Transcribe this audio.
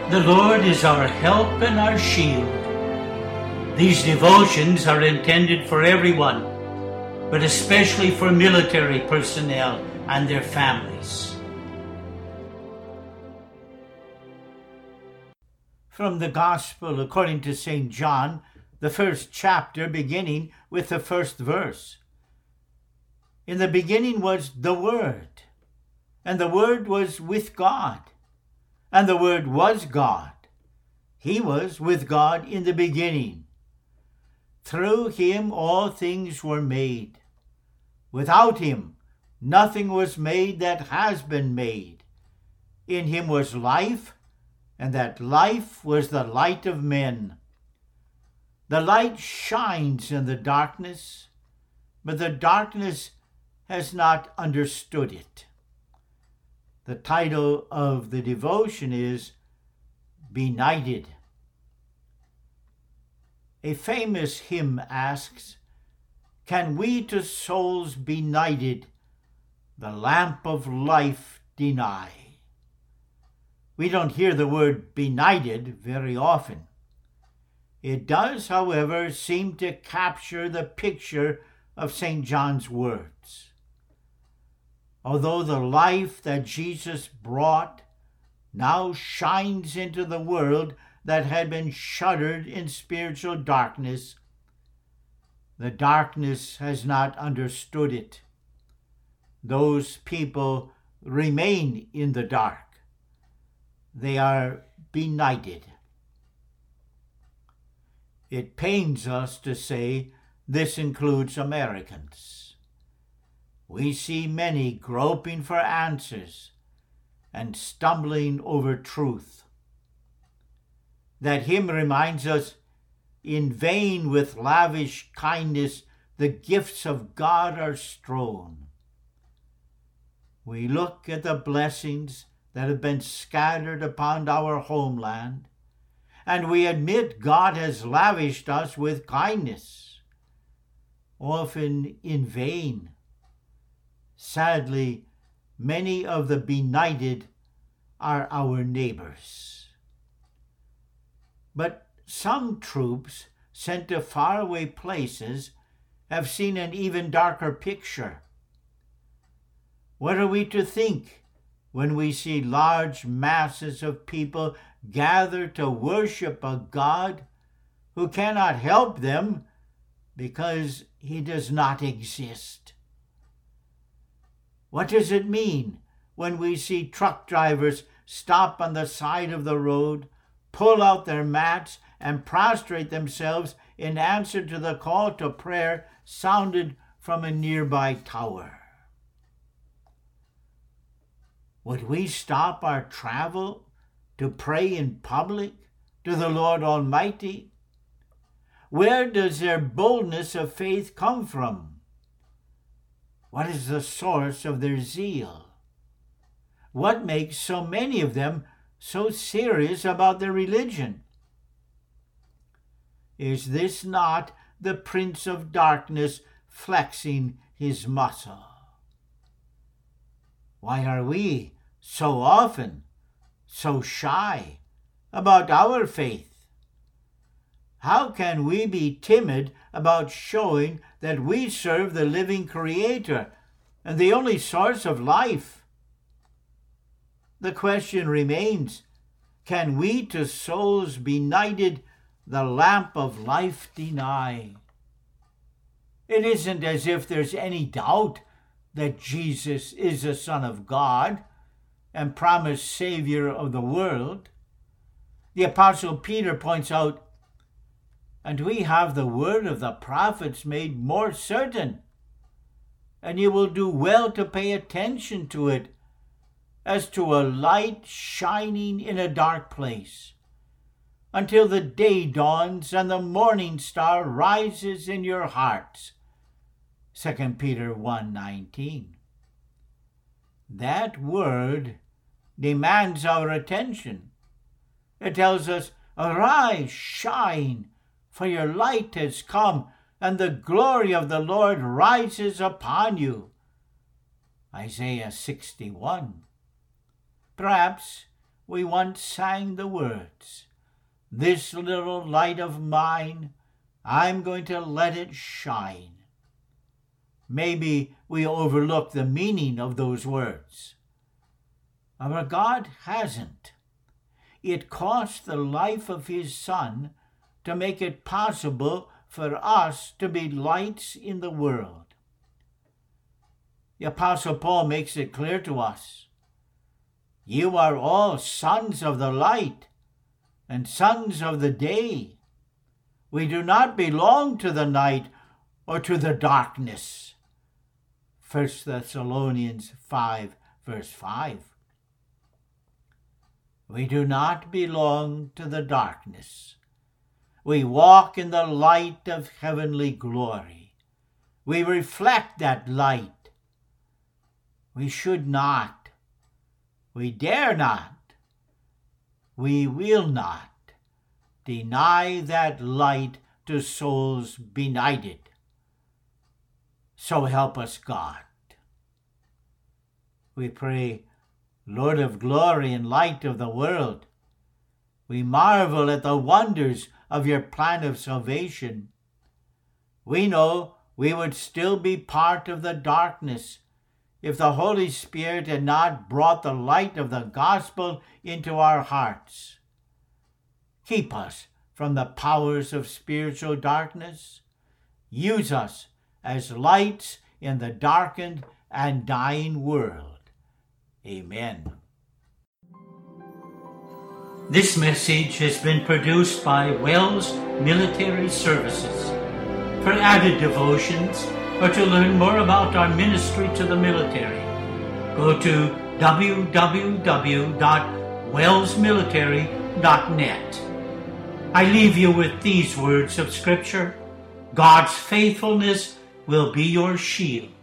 The Lord is our help and our shield. These devotions are intended for everyone, but especially for military personnel and their families. From the Gospel according to St. John, the first chapter, beginning with the first verse. In the beginning was the Word, and the Word was with God, and the Word was God. He was with God in the beginning. Through him all things were made. Without him nothing was made that has been made. In him was life, and that life was the light of men. The light shines in the darkness, but the darkness has not understood it. The title of the devotion is Benighted. A famous hymn asks, "Can we to souls benighted the lamp of life deny?" We don't hear the word benighted very often. It does, however, seem to capture the picture of St. John's words. Although the life that Jesus brought now shines into the world that had been shuttered in spiritual darkness, the darkness has not understood it. Those people remain in the dark. They are benighted. It pains us to say this includes Americans. We see many groping for answers and stumbling over truth. That hymn reminds us, in vain with lavish kindness the gifts of God are strown. We look at the blessings that have been scattered upon our homeland, and we admit God has lavished us with kindness, often in vain. Sadly, many of the benighted are our neighbors. But some troops sent to faraway places have seen an even darker picture. What are we to think when we see large masses of people gather to worship a God who cannot help them because he does not exist? What does it mean when we see truck drivers stop on the side of the road, pull out their mats, and prostrate themselves in answer to the call to prayer sounded from a nearby tower? Would we stop our travel to pray in public to the Lord Almighty? Where does their boldness of faith come from? What is the source of their zeal? What makes so many of them so serious about their religion? Is this not the Prince of Darkness flexing his muscle? Why are we so often so shy about our faith? How can we be timid about showing that we serve the living Creator and the only source of life? The question remains, can we to souls benighted the lamp of life deny? It isn't as if there's any doubt that Jesus is the Son of God and promised Savior of the world. The Apostle Peter points out, "And we have the word of the prophets made more certain, and you will do well to pay attention to it as to a light shining in a dark place, until the day dawns and the morning star rises in your hearts." 2 Peter 1:19. That word demands our attention. It tells us, "Arise, shine, for your light has come, and the glory of the Lord rises upon you." Isaiah 61. Perhaps we once sang the words, "This little light of mine, I'm going to let it shine." Maybe we overlook the meaning of those words. Our God hasn't. It cost the life of his Son to make it possible for us to be lights in the world. The Apostle Paul makes it clear to us, "You are all sons of the light and sons of the day. We do not belong to the night or to the darkness." 1 Thessalonians 5, verse 5. We do not belong to the darkness. We walk in the light of heavenly glory. We reflect that light. We should not, we dare not, we will not deny that light to souls benighted. So help us, God. We pray, Lord of glory and light of the world, we marvel at the wonders of your plan of salvation. We know we would still be part of the darkness if the Holy Spirit had not brought the light of the gospel into our hearts. Keep us from the powers of spiritual darkness. Use us as lights in the darkened and dying world. Amen. This message has been produced by Wells Military Services. For added devotions or to learn more about our ministry to the military, go to www.wellsmilitary.net. I leave you with these words of Scripture: God's faithfulness will be your shield.